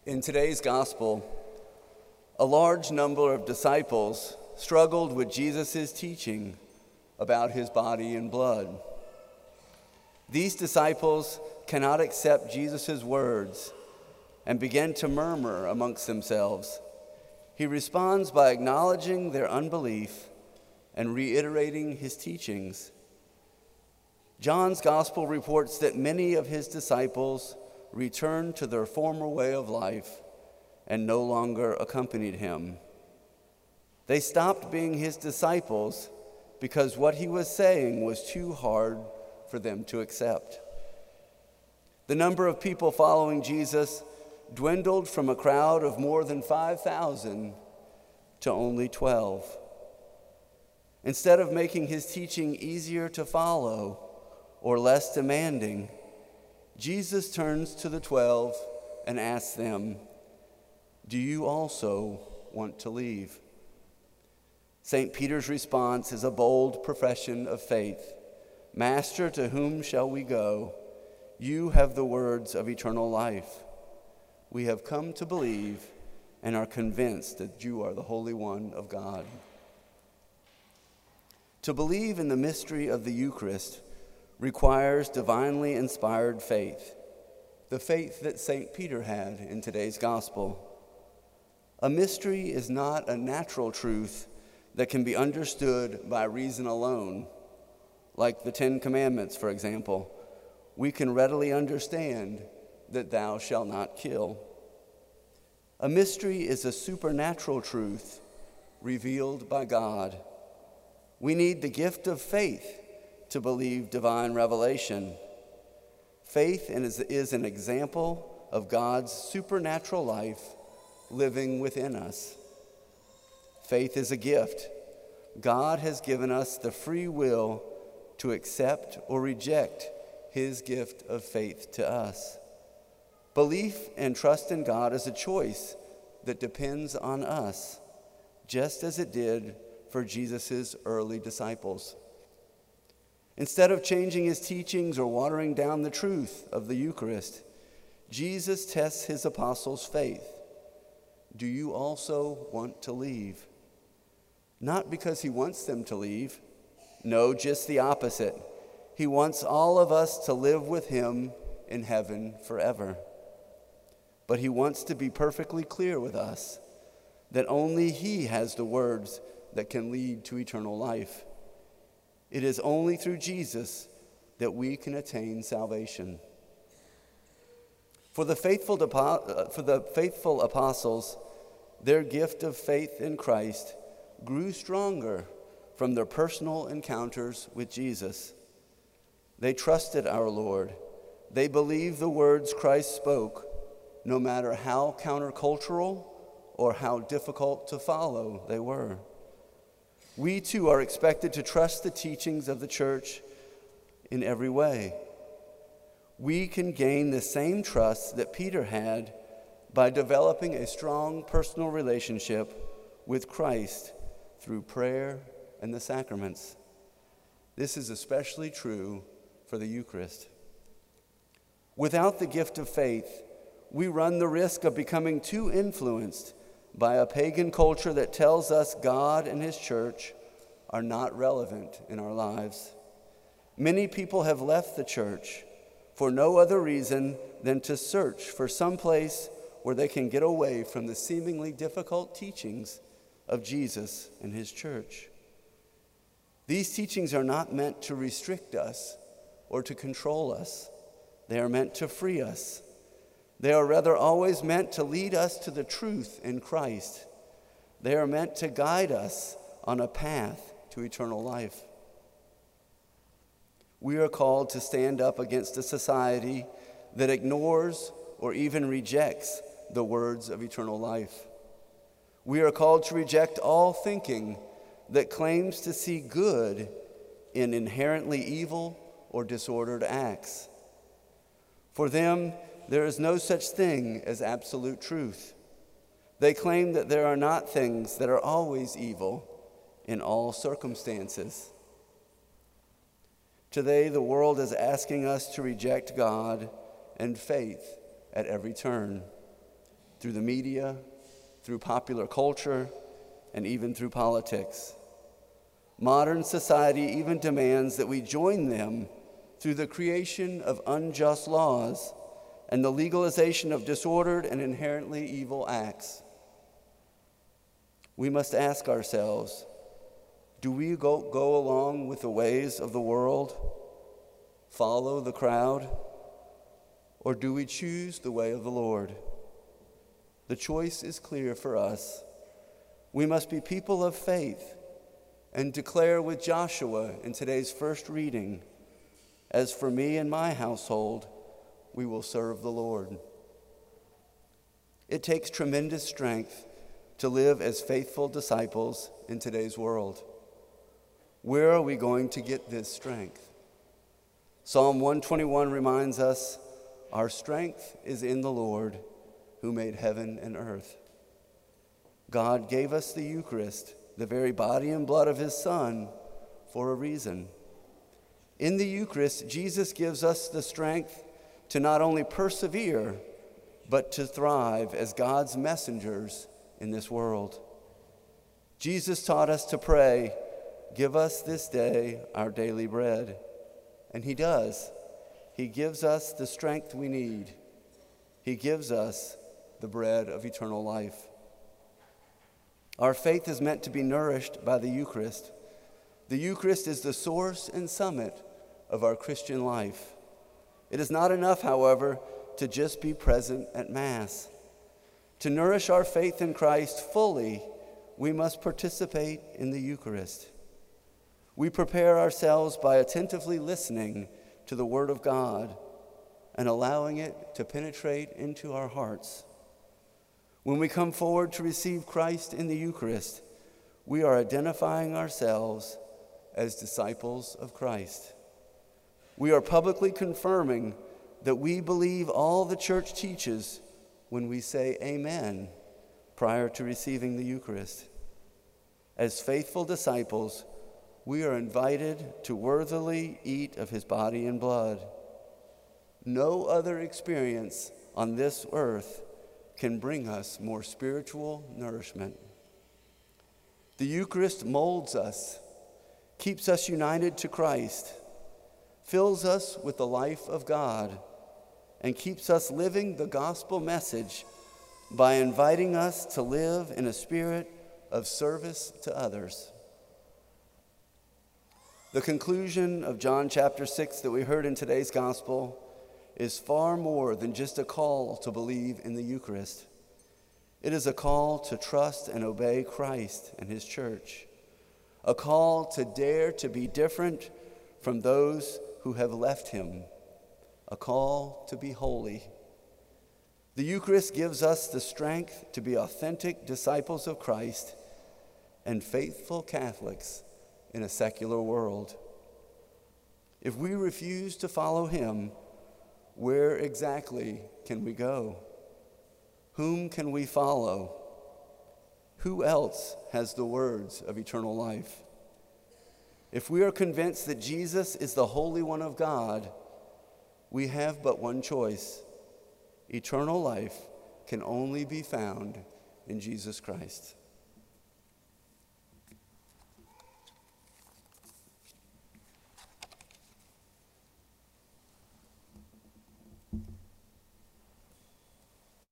In today's gospel, a large number of disciples struggled with Jesus' teaching about his body and blood. These disciples cannot accept Jesus' words and begin to murmur amongst themselves. He responds by acknowledging their unbelief and reiterating his teachings. John's gospel reports that many of his disciples returned to their former way of life and no longer accompanied him. They stopped being his disciples because what he was saying was too hard for them to accept. The number of people following Jesus dwindled from a crowd of more than 5,000 to only 12. Instead of making his teaching easier to follow or less demanding, Jesus turns to the 12 and asks them, "Do you also want to leave?" St. Peter's response is a bold profession of faith. "Master, to whom shall we go? You have the words of eternal life. We have come to believe and are convinced that you are the Holy One of God." To believe in the mystery of the Eucharist requires divinely inspired faith, the faith that St. Peter had in today's gospel. A mystery is not a natural truth that can be understood by reason alone, like the Ten Commandments, for example. We can readily understand that thou shalt not kill. A mystery is a supernatural truth revealed by God. We need the gift of faith to believe divine revelation. Faith is an example of God's supernatural life living within us. Faith is a gift. God has given us the free will to accept or reject his gift of faith to us. Belief and trust in God is a choice that depends on us, just as it did for Jesus' early disciples. Instead of changing his teachings or watering down the truth of the Eucharist, Jesus tests his apostles' faith. Do you also want to leave? Not because he wants them to leave. No, just the opposite. He wants all of us to live with him in heaven forever. But he wants to be perfectly clear with us that only he has the words that can lead to eternal life. It is only through Jesus that we can attain salvation. For the faithful apostles, their gift of faith in Christ grew stronger from their personal encounters with Jesus. They trusted our Lord. They believed the words Christ spoke, no matter how countercultural or how difficult to follow they were. We too are expected to trust the teachings of the church in every way. We can gain the same trust that Peter had by developing a strong personal relationship with Christ through prayer and the sacraments. This is especially true for the Eucharist. Without the gift of faith, we run the risk of becoming too influenced by a pagan culture that tells us God and his church are not relevant in our lives. Many people have left the church for no other reason than to search for some place where they can get away from the seemingly difficult teachings of Jesus and his church. These teachings are not meant to restrict us or to control us. They are meant to free us. They are rather always meant to lead us to the truth in Christ. They are meant to guide us on a path to eternal life. We are called to stand up against a society that ignores or even rejects the words of eternal life. We are called to reject all thinking that claims to see good in inherently evil or disordered acts. For them, there is no such thing as absolute truth. They claim that there are not things that are always evil in all circumstances. Today, the world is asking us to reject God and faith at every turn. through the media, through popular culture, and even through politics. Modern society even demands that we join them through the creation of unjust laws and the legalization of disordered and inherently evil acts. We must ask ourselves, do we go along with the ways of the world, follow the crowd, or do we choose the way of the Lord? The choice is clear for us. We must be people of faith and declare with Joshua in today's first reading, "As for me and my household, we will serve the Lord." It takes tremendous strength to live as faithful disciples in today's world. Where are we going to get this strength? Psalm 121 reminds us, "Our strength is in the Lord, who made heaven and earth." God gave us the Eucharist, the very body and blood of his Son, for a reason. In the Eucharist, Jesus gives us the strength to not only persevere, but to thrive as God's messengers in this world. Jesus taught us to pray, "Give us this day our daily bread." And he does. He gives us the strength we need. He gives us the bread of eternal life. Our faith is meant to be nourished by the Eucharist. The Eucharist is the source and summit of our Christian life. It is not enough, however, to just be present at Mass. To nourish our faith in Christ fully, we must participate in the Eucharist. We prepare ourselves by attentively listening to the Word of God and allowing it to penetrate into our hearts. When we come forward to receive Christ in the Eucharist, we are identifying ourselves as disciples of Christ. We are publicly confirming that we believe all the Church teaches when we say Amen prior to receiving the Eucharist. As faithful disciples, we are invited to worthily eat of his body and blood. No other experience on this earth can bring us more spiritual nourishment. The Eucharist molds us, keeps us united to Christ, fills us with the life of God, and keeps us living the gospel message by inviting us to live in a spirit of service to others. The conclusion of John chapter 6 that we heard in today's gospel is far more than just a call to believe in the Eucharist. It is a call to trust and obey Christ and his church, a call to dare to be different from those who have left him, a call to be holy. The Eucharist gives us the strength to be authentic disciples of Christ and faithful Catholics in a secular world. If we refuse to follow him, where exactly can we go? Whom can we follow? Who else has the words of eternal life? If we are convinced that Jesus is the Holy One of God, we have but one choice. Eternal life can only be found in Jesus Christ.